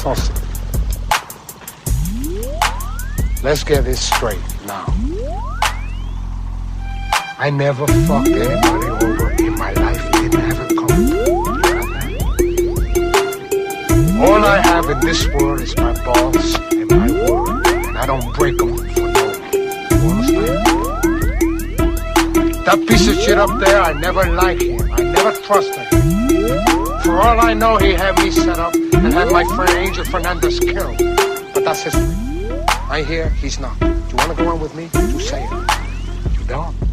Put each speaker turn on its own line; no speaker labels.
Tulsa. Let's get this straight now. I never fucked anybody over in my life. It never come to. All I have in this world is my balls and my word, and I don't break them for no one. You understand? That piece of shit up there, I never liked him. I never trusted him. For all I know, he had me set up and had my friend Angel Fernandez killed. But that's history. I hear he's not. Do you want to go on with me? You say it. You don't.